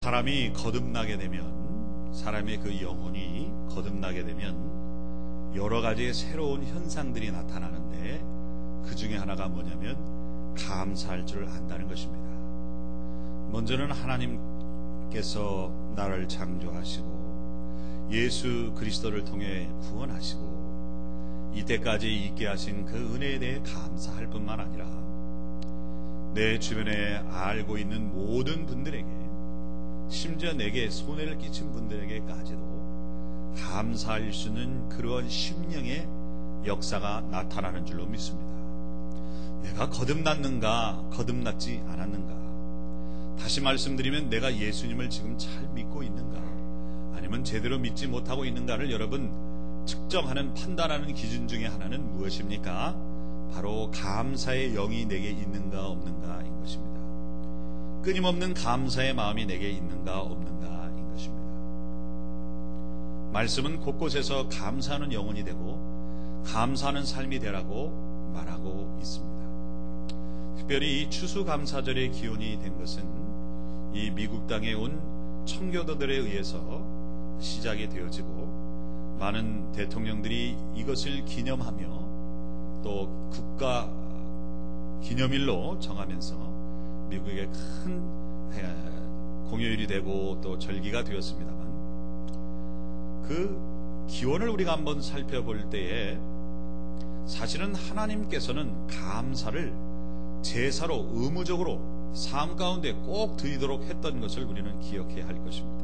사람이 거듭나게 되면, 사람의 그 영혼이 거듭나게 되면 여러 가지의 새로운 현상들이 나타나는데, 그 중에 하나가 뭐냐면 감사할 줄 안다는 것입니다. 먼저는 하나님께서 나를 창조하시고 예수 그리스도를 통해 구원하시고 이때까지 있게 하신 그 은혜에 대해 감사할 뿐만 아니라 내 주변에 알고 있는 모든 분들에게, 심지어 내게 손해를 끼친 분들에게까지도 감사할 수 있는 그런 심령의 역사가 나타나는 줄로 믿습니다. 내가 거듭났는가, 거듭났지 않았는가, 다시 말씀드리면 내가 예수님을 지금 잘 믿고 있는가, 아니면 제대로 믿지 못하고 있는가를 여러분 측정하는, 판단하는 기준 중에 하나는 무엇입니까? 바로 감사의 영이 내게 있는가 없는가인 것입니다. 끊임없는 감사의 마음이 내게 있는가 없는가인 것입니다. 말씀은 곳곳에서 감사하는 영혼이 되고 감사하는 삶이 되라고 말하고 있습니다. 특별히 이 추수감사절의 기원이 된 것은 이 미국 땅에 온 청교도들에 의해서 시작이 되어지고, 많은 대통령들이 이것을 기념하며 또 국가 기념일로 정하면서 미국의 큰 공휴일이 되고 또 절기가 되었습니다만, 그 기원을 우리가 한번 살펴볼 때에 사실은 하나님께서는 감사를 제사로 의무적으로 삶 가운데 꼭 드리도록 했던 것을 우리는 기억해야 할 것입니다.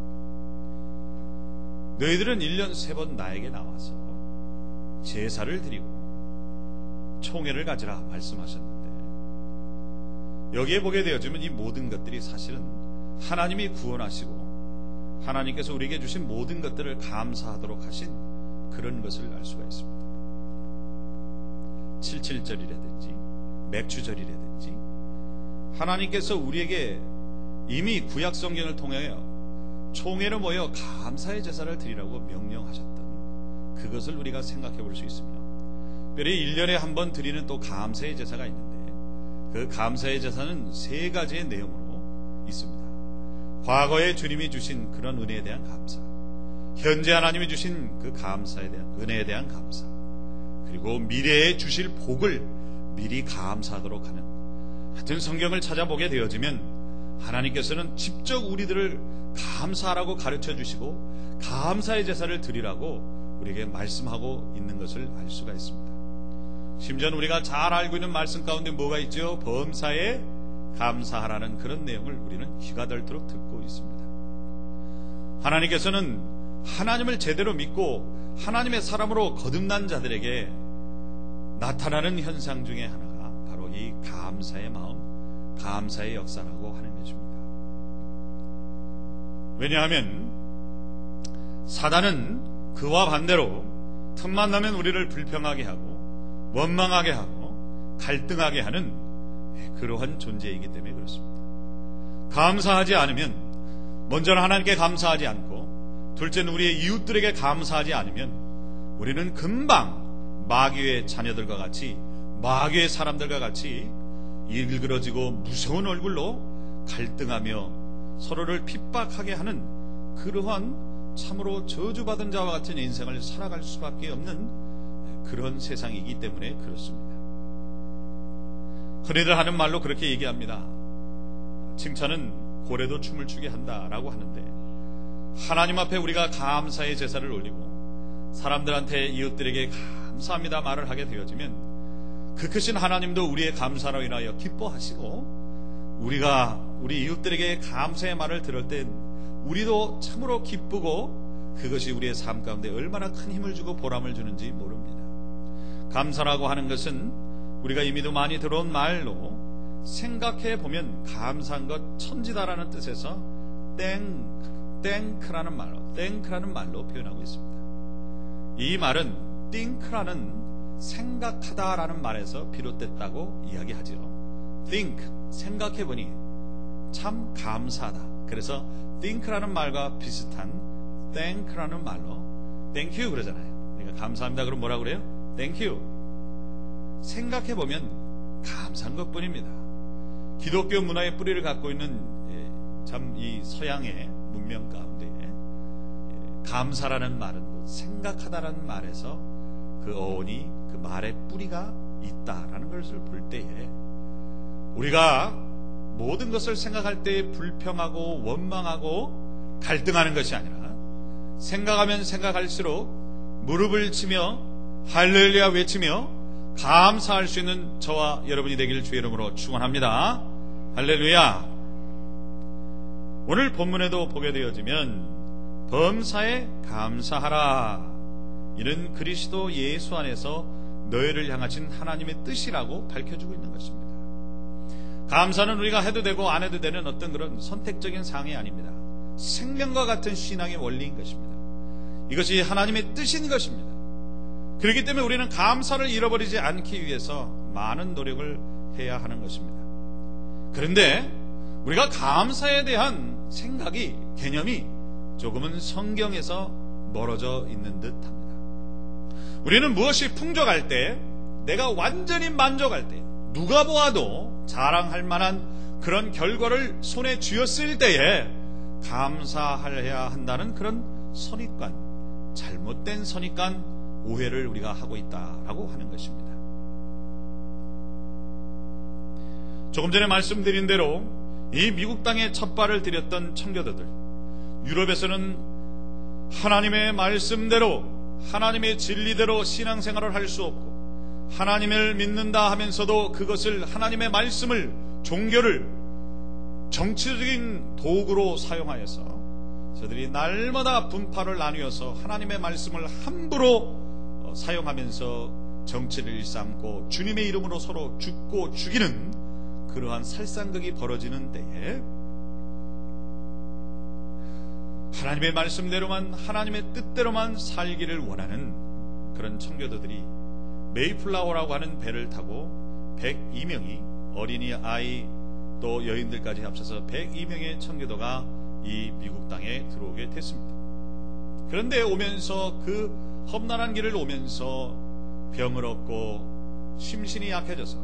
너희들은 1년 3번 나에게 나와서 제사를 드리고 총회를 가지라 말씀하셨는데, 여기에 보게 되어지면 이 모든 것들이 사실은 하나님이 구원하시고 하나님께서 우리에게 주신 모든 것들을 감사하도록 하신 그런 것을 알 수가 있습니다. 77절이라든지 맥주절이라든지 하나님께서 우리에게 이미 구약 성경을 통하여 총회를 모여 감사의 제사를 드리라고 명령하셨던 그것을 우리가 생각해 볼 수 있으며, 특별히 1년에 한 번 드리는 또 감사의 제사가 있는데, 그 감사의 제사는 3가지의 내용으로 있습니다. 과거에 주님이 주신 그런 은혜에 대한 감사, 현재 하나님이 주신 그 감사에 대한, 은혜에 대한 감사, 그리고 미래에 주실 복을 미리 감사하도록 하는, 하여튼 성경을 찾아보게 되어지면 하나님께서는 직접 우리들을 감사하라고 가르쳐 주시고 감사의 제사를 드리라고 우리에게 말씀하고 있는 것을 알 수가 있습니다. 심지어 우리가 잘 알고 있는 말씀 가운데 뭐가 있죠? 범사에 감사하라는 그런 내용을 우리는 귀가 닳도록 듣고 있습니다. 하나님께서는 하나님을 제대로 믿고 하나님의 사람으로 거듭난 자들에게 나타나는 현상 중에 하나가 바로 이 감사의 마음, 감사의 역사라고 하는 것입니다. 왜냐하면 사단은 그와 반대로 틈만 나면 우리를 불평하게 하고 원망하게 하고 갈등하게 하는 그러한 존재이기 때문에 그렇습니다. 감사하지 않으면, 먼저는 하나님께 감사하지 않고 둘째는 우리의 이웃들에게 감사하지 않으면 우리는 금방 마귀의 자녀들과 같이, 마귀의 사람들과 같이 일그러지고 무서운 얼굴로 갈등하며 서로를 핍박하게 하는 그러한 참으로 저주받은 자와 같은 인생을 살아갈 수밖에 없는 그런 세상이기 때문에 그렇습니다. 흔히들 하는 말로 그렇게 얘기합니다. 칭찬은 고래도 춤을 추게 한다라고 하는데, 하나님 앞에 우리가 감사의 제사를 올리고 사람들한테, 이웃들에게 감사합니다 말을 하게 되어지면 그 크신 하나님도 우리의 감사로 인하여 기뻐하시고, 우리가 우리 이웃들에게 감사의 말을 들을 땐 우리도 참으로 기쁘고 그것이 우리의 삶 가운데 얼마나 큰 힘을 주고 보람을 주는지 모릅니다. 감사라고 하는 것은 우리가 이미도 많이 들어온 말로, 생각해 보면 감사한 것 천지다라는 뜻에서 땡크라는 말로 표현하고 있습니다. 이 말은 think라는 생각하다라는 말에서 비롯됐다고 이야기하죠. think, 생각해보니 참 감사하다. 그래서 think라는 말과 비슷한 thank라는 말로 thank you 그러잖아요. 그러니까 감사합니다 그럼 뭐라 그래요? thank you. 생각해보면 감사한 것뿐입니다. 기독교 문화의 뿌리를 갖고 있는 참 이 서양의 문명 가운데 감사라는 말은 생각하다라는 말에서 그 어원이 그 말의 뿌리가 있다라는 것을 볼 때에 우리가 모든 것을 생각할 때 불평하고 원망하고 갈등하는 것이 아니라 생각하면 생각할수록 무릎을 치며 할렐루야 외치며 감사할 수 있는 저와 여러분이 되기를 주의 이름으로 축원합니다. 할렐루야. 오늘 본문에도 보게 되어지면 범사에 감사하라. 이는 그리스도 예수 안에서 너희를 향하신 하나님의 뜻이라고 밝혀주고 있는 것입니다. 감사는 우리가 해도 되고 안 해도 되는 어떤 그런 선택적인 사항이 아닙니다. 생명과 같은 신앙의 원리인 것입니다. 이것이 하나님의 뜻인 것입니다. 그렇기 때문에 우리는 감사를 잃어버리지 않기 위해서 많은 노력을 해야 하는 것입니다. 그런데 우리가 감사에 대한 생각이, 개념이 조금은 성경에서 멀어져 있는 듯합니다. 우리는 무엇이 풍족할 때, 내가 완전히 만족할 때, 누가 보아도 자랑할 만한 그런 결과를 손에 쥐었을 때에 감사해야 한다는 그런 선입관, 잘못된 선입관, 오해를 우리가 하고 있다라고 하는 것입니다. 조금 전에 말씀드린 대로 이 미국 땅에 첫 발을 들였던 청교도들, 유럽에서는 하나님의 말씀대로, 하나님의 진리대로 신앙생활을 할 수 없고 하나님을 믿는다 하면서도 그것을, 하나님의 말씀을, 종교를 정치적인 도구로 사용하여서 저들이 날마다 분파를 나누어서 하나님의 말씀을 함부로 사용하면서 정치를 일삼고 주님의 이름으로 서로 죽고 죽이는 그러한 살상극이 벌어지는 때에 하나님의 말씀대로만, 하나님의 뜻대로만 살기를 원하는 그런 청교도들이 메이플라워라고 하는 배를 타고 102명이, 어린이, 아이 또 여인들까지 합쳐서 102명의 청교도가 이 미국 땅에 들어오게 됐습니다. 그런데 오면서 그 험난한 길을 오면서 병을 얻고 심신이 약해져서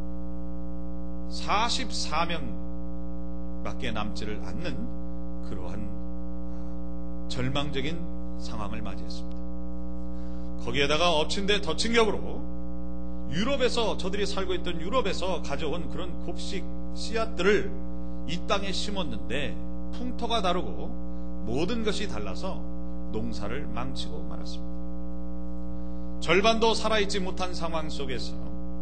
44명밖에 남지를 않는 그러한 절망적인 상황을 맞이했습니다. 거기에다가 엎친 데 덮친 격으로 유럽에서, 저들이 살고 있던 유럽에서 가져온 그런 곡식 씨앗들을 이 땅에 심었는데 풍토가 다르고 모든 것이 달라서 농사를 망치고 말았습니다. 절반도 살아있지 못한 상황 속에서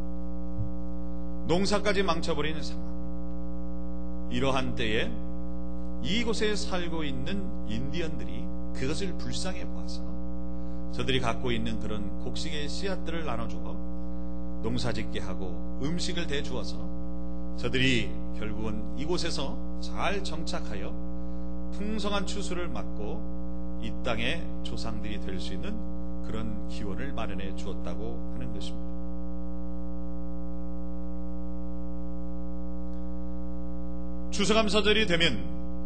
농사까지 망쳐버리는 상황, 이러한 때에 이곳에 살고 있는 인디언들이 그것을 불쌍해 보아서 저들이 갖고 있는 그런 곡식의 씨앗들을 나눠주어 농사짓게 하고 음식을 대주어서 저들이 결국은 이곳에서 잘 정착하여 풍성한 추수를 맞고 이 땅의 조상들이 될 수 있는 그런 기원을 마련해 주었다고 하는 것입니다. 추수감사절이 되면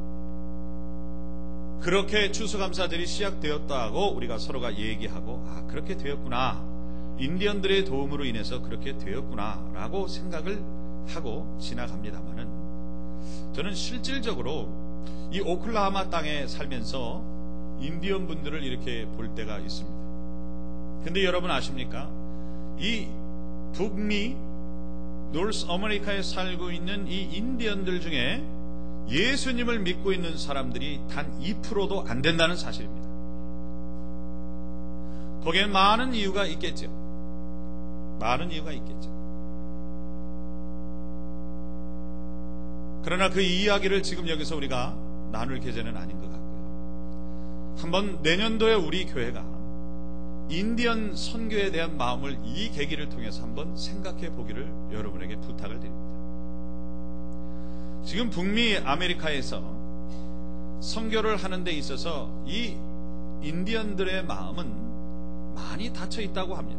그렇게 추수감사절이 시작되었다고 우리가 서로가 얘기하고, 아, 그렇게 되었구나, 인디언들의 도움으로 인해서 그렇게 되었구나 라고 생각을 하고 지나갑니다만은, 저는 실질적으로 이 오클라호마 땅에 살면서 인디언 분들을 이렇게 볼 때가 있습니다. 근데 여러분 아십니까? 이 북미 노스 아메리카에 살고 있는 이 인디언들 중에 예수님을 믿고 있는 사람들이 단 2%도 안 된다는 사실입니다. 거기에 많은 이유가 있겠죠. 많은 이유가 있겠죠. 그러나 그 이야기를 지금 여기서 우리가 나눌 계제는 아닌 것 같고요. 한번 내년도에 우리 교회가 인디언 선교에 대한 마음을 이 계기를 통해서 한번 생각해 보기를 여러분에게 부탁을 드립니다. 지금 북미 아메리카에서 선교를 하는 데 있어서 이 인디언들의 마음은 많이 닫혀 있다고 합니다.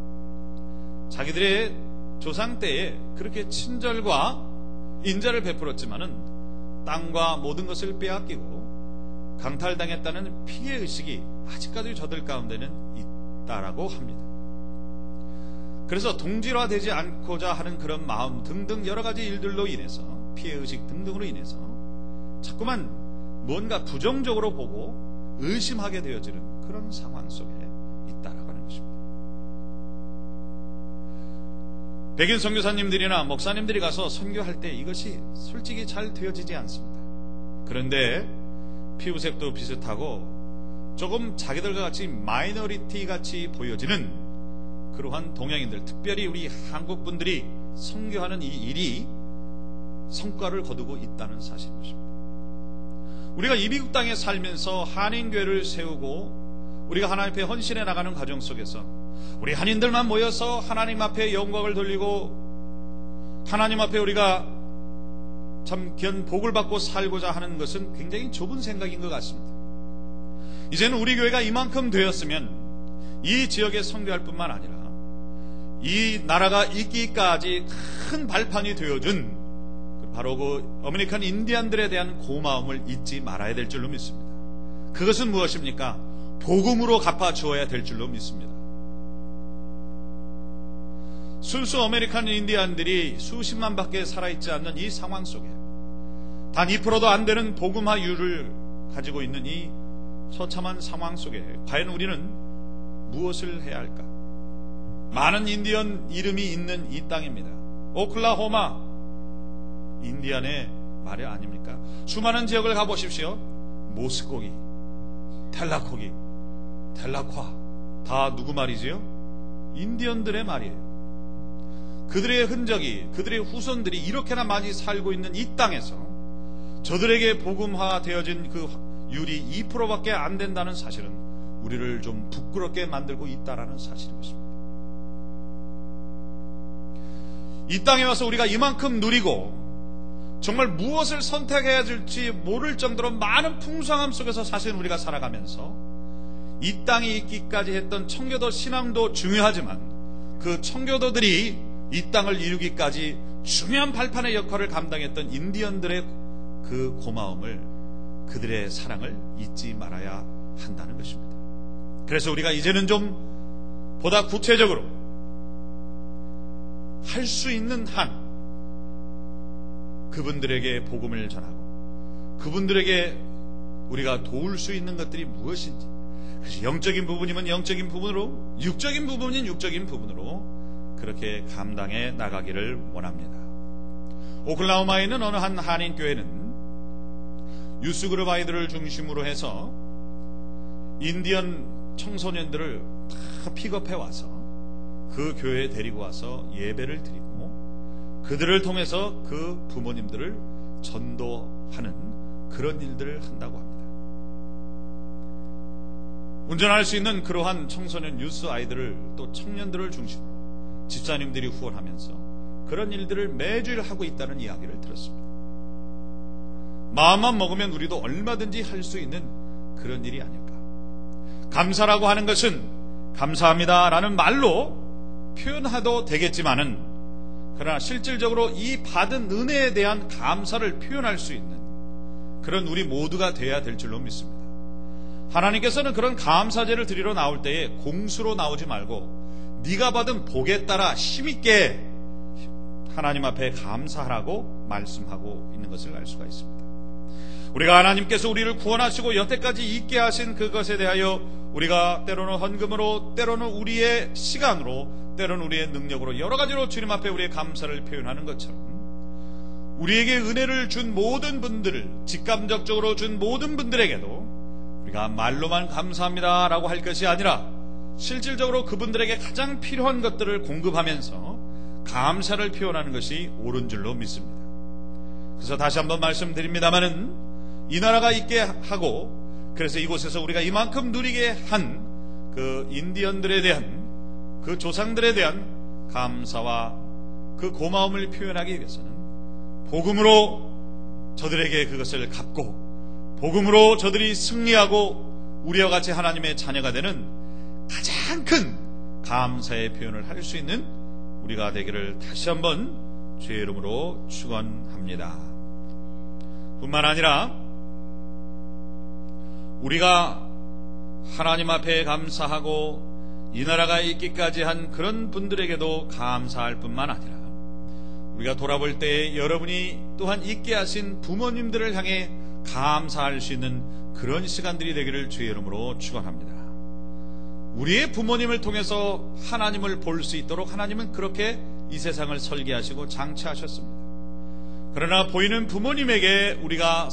자기들의 조상 때에 그렇게 친절과 인자를 베풀었지만은 땅과 모든 것을 빼앗기고 강탈당했다는 피해의식이 아직까지 저들 가운데는 있다라고 합니다. 그래서 동질화되지 않고자 하는 그런 마음 등등 여러 가지 일들로 인해서, 피해의식 등등으로 인해서 자꾸만 뭔가 부정적으로 보고 의심하게 되어지는 그런 상황 속에 있다라고 하는 것입니다. 백인 선교사님들이나 목사님들이 가서 선교할 때 이것이 솔직히 잘 되어지지 않습니다. 그런데 피부색도 비슷하고 조금 자기들과 같이 마이너리티 같이 보여지는 그러한 동양인들, 특별히 우리 한국 분들이 선교하는 이 일이 성과를 거두고 있다는 사실인 것입니다. 우리가 이 미국 땅에 살면서 한인교회를 세우고 우리가 하나님 앞에 헌신해 나가는 과정 속에서 우리 한인들만 모여서 하나님 앞에 영광을 돌리고 하나님 앞에 우리가 참 귀한 복을 받고 살고자 하는 것은 굉장히 좁은 생각인 것 같습니다. 이제는 우리 교회가 이만큼 되었으면 이 지역에 선교할 뿐만 아니라 이 나라가 있기까지 큰 발판이 되어준 바로 그 아메리칸 인디안들에 대한 고마움을 잊지 말아야 될 줄로 믿습니다. 그것은 무엇입니까? 복음으로 갚아주어야 될 줄로 믿습니다. 순수 아메리칸 인디안들이 수십만 밖에 살아있지 않는 이 상황 속에 단 2%도 안 되는 복음화율을 가지고 있는 이 처참한 상황 속에 과연 우리는 무엇을 해야 할까? 많은 인디언 이름이 있는 이 땅입니다. 오클라호마 인디안의 말이 아닙니까? 수많은 지역을 가보십시오. 모스코기, 텔라코기, 텔라콰 다 누구 말이지요? 인디언들의 말이에요. 그들의 흔적이, 그들의 후손들이 이렇게나 많이 살고 있는 이 땅에서 저들에게 복음화 되어진 그 율이 2%밖에 안 된다는 사실은 우리를 좀 부끄럽게 만들고 있다라는 사실인 것입니다. 이 땅에 와서 우리가 이만큼 누리고 정말 무엇을 선택해야 될지 모를 정도로 많은 풍성함 속에서 사실 우리가 살아가면서 이 땅에 있기까지 했던 청교도 신앙도 중요하지만 그 청교도들이 이 땅을 이루기까지 중요한 발판의 역할을 감당했던 인디언들의 그 고마움을, 그들의 사랑을 잊지 말아야 한다는 것입니다. 그래서 우리가 이제는 좀 보다 구체적으로 할 수 있는 한 그분들에게 복음을 전하고 그분들에게 우리가 도울 수 있는 것들이 무엇인지, 그래서 영적인 부분이면 영적인 부분으로, 육적인 부분인 육적인 부분으로 그렇게 감당해 나가기를 원합니다. 오클라호마에 있는 어느 한 한인교회는 유스그룹 아이들을 중심으로 해서 인디언 청소년들을 다 픽업해 와서 그 교회에 데리고 와서 예배를 드리고 그들을 통해서 그 부모님들을 전도하는 그런 일들을 한다고 합니다. 운전할 수 있는 그러한 청소년 유스 아이들을 또 청년들을 중심으로 집사님들이 후원하면서 그런 일들을 매주일 하고 있다는 이야기를 들었습니다. 마음만 먹으면 우리도 얼마든지 할 수 있는 그런 일이 아닐까. 감사라고 하는 것은 감사합니다라는 말로 표현해도 되겠지만은 그러나 실질적으로 이 받은 은혜에 대한 감사를 표현할 수 있는 그런 우리 모두가 되어야 될 줄로 믿습니다. 하나님께서는 그런 감사제를 드리러 나올 때에 공수로 나오지 말고 네가 받은 복에 따라 힘있게 하나님 앞에 감사하라고 말씀하고 있는 것을 알 수가 있습니다. 우리가 하나님께서 우리를 구원하시고 여태까지 있게 하신 그것에 대하여 우리가 때로는 헌금으로, 때로는 우리의 시간으로, 때로는 우리의 능력으로 여러 가지로 주님 앞에 우리의 감사를 표현하는 것처럼 우리에게 은혜를 준 모든 분들을, 직감적으로 준 모든 분들에게도 우리가 말로만 감사합니다라고 할 것이 아니라 실질적으로 그분들에게 가장 필요한 것들을 공급하면서 감사를 표현하는 것이 옳은 줄로 믿습니다. 그래서 다시 한번 말씀드립니다마는 이 나라가 있게 하고 그래서 이곳에서 우리가 이만큼 누리게 한 그 인디언들에 대한 그 조상들에 대한 감사와 그 고마움을 표현하기 위해서는 복음으로 저들에게 그것을 갚고 복음으로 저들이 승리하고 우리와 같이 하나님의 자녀가 되는 가장 큰 감사의 표현을 할 수 있는 우리가 되기를 다시 한번 주의 이름으로 축원합니다. 뿐만 아니라 우리가 하나님 앞에 감사하고 이 나라가 있기까지 한 그런 분들에게도 감사할 뿐만 아니라 우리가 돌아볼 때 여러분이 또한 있게 하신 부모님들을 향해 감사할 수 있는 그런 시간들이 되기를 주의 이름으로 축원합니다. 우리의 부모님을 통해서 하나님을 볼 수 있도록 하나님은 그렇게 이 세상을 설계하시고 장치하셨습니다. 그러나 보이는 부모님에게 우리가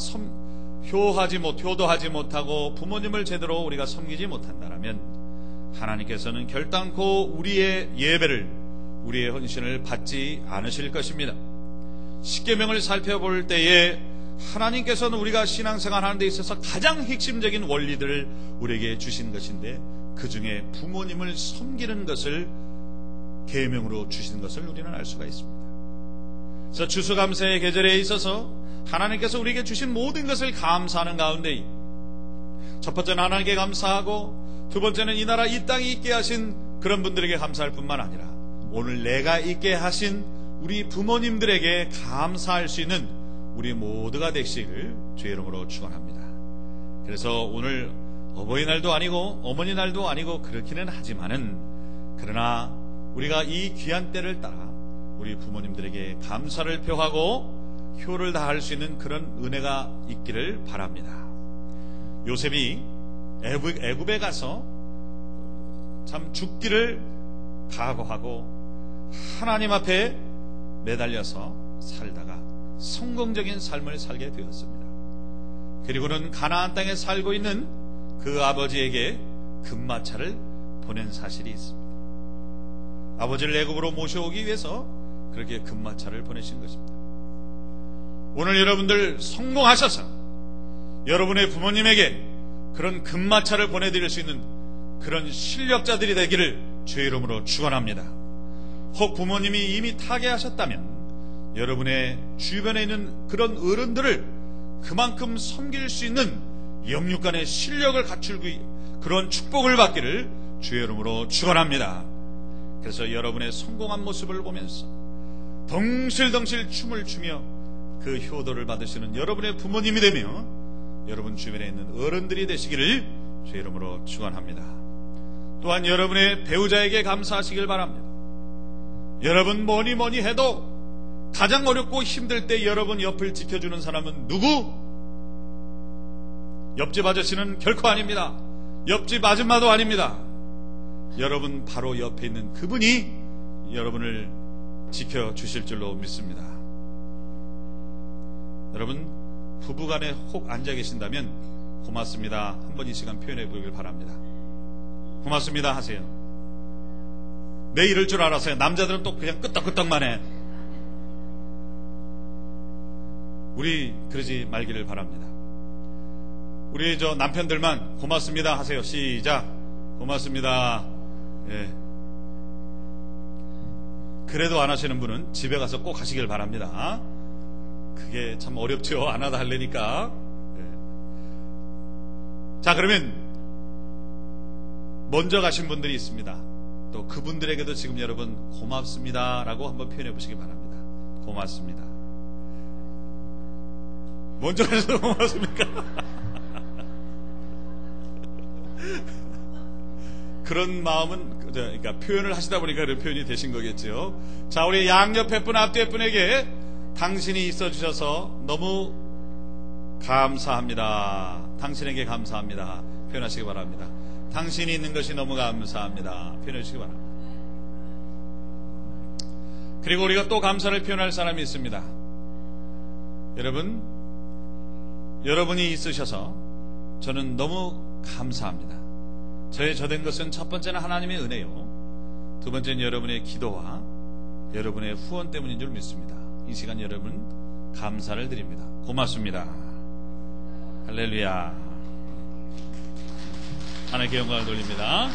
효도하지 못하고 부모님을 제대로 우리가 섬기지 못한다면 하나님께서는 결단코 우리의 예배를, 우리의 헌신을 받지 않으실 것입니다. 십계명을 살펴볼 때에 하나님께서는 우리가 신앙생활 하는 데 있어서 가장 핵심적인 원리들을 우리에게 주신 것인데, 그 중에 부모님을 섬기는 것을 계명으로 주신 것을 우리는 알 수가 있습니다. 그래서 추수감사의 계절에 있어서 하나님께서 우리에게 주신 모든 것을 감사하는 가운데, 첫 번째는 하나님께 감사하고, 두 번째는 이 나라 이 땅에 있게 하신 그런 분들에게 감사할 뿐만 아니라 오늘 내가 있게 하신 우리 부모님들에게 감사할 수 있는 우리 모두가 되시기를 주의 이름으로 축원합니다. 그래서 오늘 어버이날도 아니고 어머니날도 아니고 그렇기는 하지만은, 그러나 우리가 이 귀한 때를 따라 우리 부모님들에게 감사를 표하고 효를 다할 수 있는 그런 은혜가 있기를 바랍니다. 요셉이 애굽에 가서 참 죽기를 각오하고 하나님 앞에 매달려서 살다가 성공적인 삶을 살게 되었습니다. 그리고는 가나안 땅에 살고 있는 그 아버지에게 금마차를 보낸 사실이 있습니다. 아버지를 애굽으로 모셔오기 위해서 그렇게 금마차를 보내신 것입니다. 오늘 여러분들 성공하셔서 여러분의 부모님에게 그런 금마차를 보내드릴 수 있는 그런 실력자들이 되기를 주의 이름으로 축원합니다. 혹 부모님이 이미 타계하셨다면 여러분의 주변에 있는 그런 어른들을 그만큼 섬길 수 있는 영육간의 실력을 갖추고 그런 축복을 받기를 주의 이름으로 축원합니다. 그래서 여러분의 성공한 모습을 보면서 덩실덩실 춤을 추며 그 효도를 받으시는 여러분의 부모님이 되며 여러분 주변에 있는 어른들이 되시기를 주의 이름으로 축원합니다. 또한 여러분의 배우자에게 감사하시길 바랍니다. 여러분 뭐니 해도 가장 어렵고 힘들 때 여러분 옆을 지켜주는 사람은 누구? 옆집 아저씨는 결코 아닙니다. 옆집 아줌마도 아닙니다. 여러분 바로 옆에 있는 그분이 여러분을 지켜주실 줄로 믿습니다. 여러분 부부간에 혹 앉아 계신다면 고맙습니다 한번 이 시간 표현해 보길 바랍니다. 고맙습니다 하세요. 내 이럴 줄 알았어요. 남자들은 또 그냥 끄떡끄떡만 해. 우리 그러지 말기를 바랍니다. 우리 저 남편들만 고맙습니다 하세요. 시작. 고맙습니다. 예. 그래도 안 하시는 분은 집에 가서 꼭 하시길 바랍니다. 그게 참 어렵죠. 안 하다 하려니까. 예. 자, 그러면 먼저 가신 분들이 있습니다. 또 그분들에게도 지금 여러분 고맙습니다 라고 한번 표현해 보시기 바랍니다. 고맙습니다. 먼저 가셔서 고맙습니까? 그런 마음은, 그러니까 표현을 하시다 보니까 그런 표현이 되신 거겠죠. 자, 우리 양옆에 분, 앞뒤에 분에게 당신이 있어 주셔서 너무 감사합니다. 당신에게 감사합니다. 표현하시기 바랍니다. 당신이 있는 것이 너무 감사합니다. 표현해 주시기 바랍니다. 그리고 우리가 또 감사를 표현할 사람이 있습니다. 여러분이 있으셔서 저는 너무 감사합니다. 저의 저된 것은 첫 번째는 하나님의 은혜요, 두 번째는 여러분의 기도와 여러분의 후원 때문인 줄 믿습니다. 이 시간 여러분 감사를 드립니다. 고맙습니다. 할렐루야. 하나님께 영광을 돌립니다.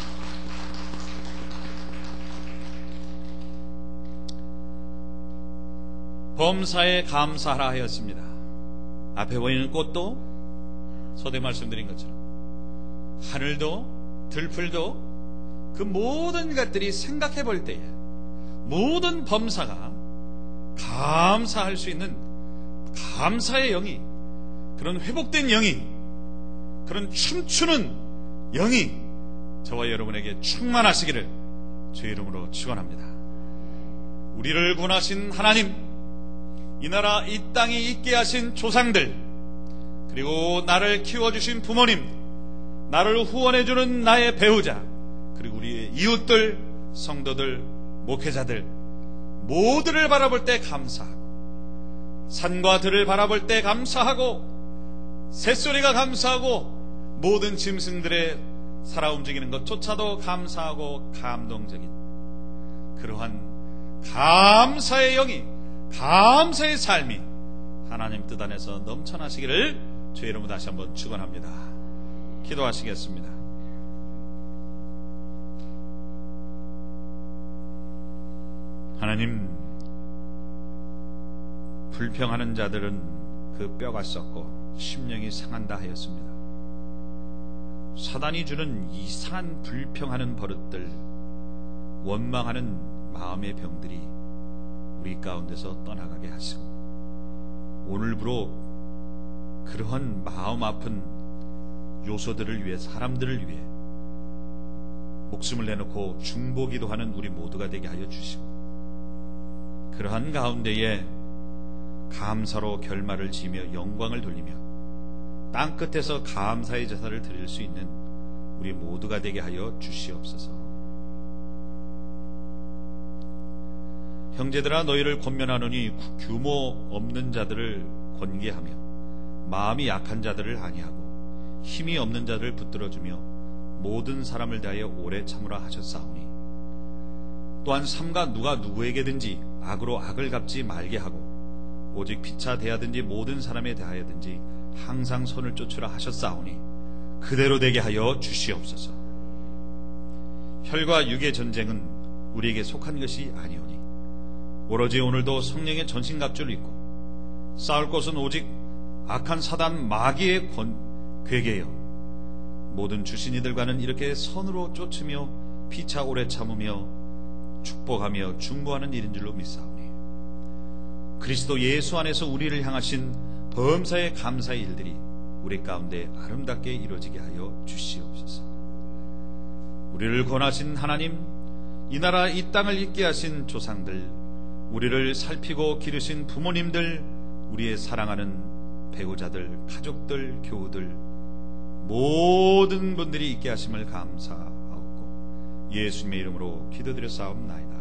범사에 감사하라 하였습니다. 앞에 보이는 꽃도 서두에 말씀드린 것처럼 하늘도 들풀도 그 모든 것들이 생각해 볼 때에 모든 범사가 감사할 수 있는 감사의 영이, 그런 회복된 영이, 그런 춤추는 영이 저와 여러분에게 충만하시기를 주의 이름으로 축원합니다. 우리를 구원하신 하나님, 이 나라 이 땅에 있게 하신 조상들, 그리고 나를 키워주신 부모님, 나를 후원해주는 나의 배우자, 그리고 우리의 이웃들, 성도들, 목회자들 모두를 바라볼 때 감사하고, 산과 들을 바라볼 때 감사하고, 새소리가 감사하고, 모든 짐승들의 살아 움직이는 것조차도 감사하고 감동적인 그러한 감사의 영이, 감사의 삶이 하나님 뜻 안에서 넘쳐나시기를 주의 이름으로 다시 한번 축원합니다. 기도하시겠습니다. 하나님, 불평하는 자들은 그 뼈가 썩고 심령이 상한다 하였습니다. 사단이 주는 이상한 불평하는 버릇들, 원망하는 마음의 병들이 우리 가운데서 떠나가게 하시고, 오늘부로 그러한 마음 아픈 요소들을 위해, 사람들을 위해 목숨을 내놓고 중보기도 하는 우리 모두가 되게 하여 주시고, 그러한 가운데에 감사로 결말을 지으며 영광을 돌리며 땅끝에서 감사의 제사를 드릴 수 있는 우리 모두가 되게 하여 주시옵소서. 형제들아, 너희를 권면하노니 규모 없는 자들을 권계하며 마음이 약한 자들을 안위하고 힘이 없는 자들을 붙들어주며 모든 사람을 대하여 오래 참으라 하셨사오니, 또한 삼가 누가 누구에게든지 악으로 악을 갚지 말게 하고 오직 피차 대하든지 모든 사람에 대하여든지 항상 선을 쫓으라 하셨사오니 그대로 되게 하여 주시옵소서. 혈과 육의 전쟁은 우리에게 속한 것이 아니오니 오로지 오늘도 성령의 전신갑주를 입고 싸울 것은 오직 악한 사단 마귀의 괴계여 모든 주신이들과는 이렇게 선으로 쫓으며 피차 오래 참으며 축복하며 중보하는 일인 줄로 믿사오니, 그리스도 예수 안에서 우리를 향하신 범사의 감사의 일들이 우리 가운데 아름답게 이루어지게 하여 주시옵소서. 우리를 권하신 하나님, 이 나라 이 땅을 있게 하신 조상들, 우리를 살피고 기르신 부모님들, 우리의 사랑하는 배우자들, 가족들, 교우들, 모든 분들이 있게 하심을 감사하옵고 예수님의 이름으로 기도드려 싸움나이다.